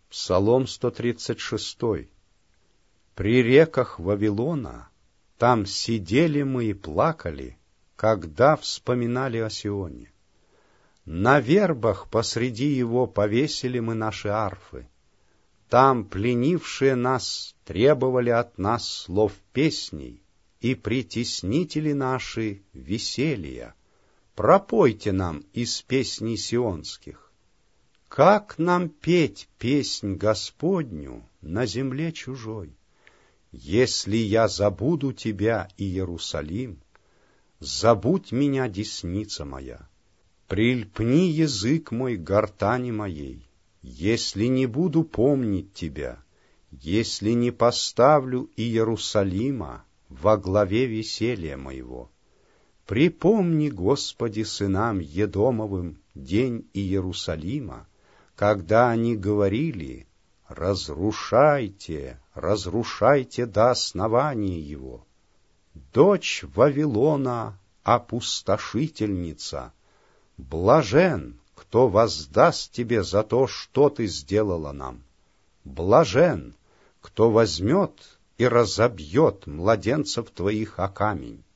Псалом 136. При реках Вавилона там сидели мы и плакали, когда вспоминали о Сионе. На вербах посреди его повесили мы наши арфы. Там пленившие нас требовали от нас слов песней, и притеснители наши веселья. Пропойте нам из песней сионских. Как нам петь песнь Господню на земле чужой? Если я забуду тебя, Иерусалим, забудь меня, десница моя. Прильпни язык мой к гортани моей, если не буду помнить тебя, если не поставлю Иерусалима во главе веселья моего. Припомни, Господи, сынам Едомовым день Иерусалима, когда они говорили: «Разрушайте, разрушайте до основания его». Дочь Вавилона — опустошительница. Блажен, кто воздаст тебе за то, что ты сделала нам. Блажен, кто возьмет и разобьет младенцев твоих о камень.